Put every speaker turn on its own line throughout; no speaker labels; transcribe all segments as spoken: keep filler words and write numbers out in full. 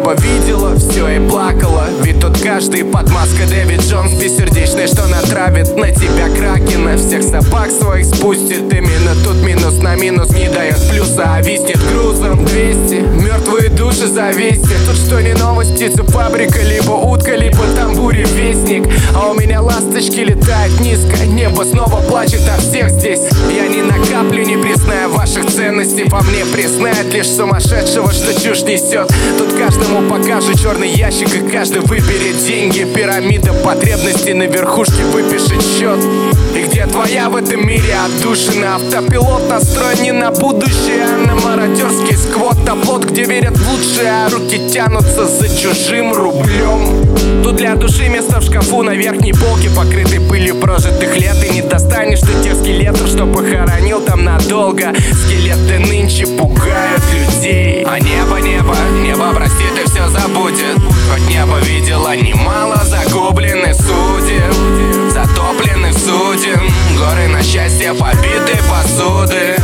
небо видела все и плакала. Ведь тут каждый под маской Дэвид Джонс бессердечный, что натравит на тебя кракена. Всех собак своих спустит. Именно тут минус на минус не дает плюса, а виснет грузом двести. Мертвые души завести. Тут что не новость, птица фабрика, либо утка, либо тамбуре вестник. А у меня ласточки летают низко. Небо снова плачет о всех здесь. Я ни на каплю не признаю ваших ценностей. По мне признает лишь сумасшедшего, что чушь несет. Тут каждому покажу черный ящик, и каждый выберет деньги. Пирамида потребностей, на верхушке выпишет счет. И где твоя в этом мире отдушина? Автопилот настроен не на будущее, а на мародерский сквот. Оплот, где верят в лучшее, а руки тянутся за чужим рублем. Тут для души место в шкафу на верхней полке, покрытой пылью прожитых лет. И не достанешь ты тех скелетов, что похоронил там надолго. Скелеты нынче пугают людей. А небо, небо, небо простит и все забудет. Хоть небо видела немало загубленных судеб, затопленных суден. Горы на счастье побитой посуды,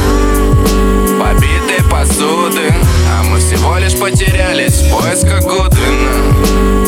побитой посуды. А мы всего лишь потерялись в поисках Гудвина.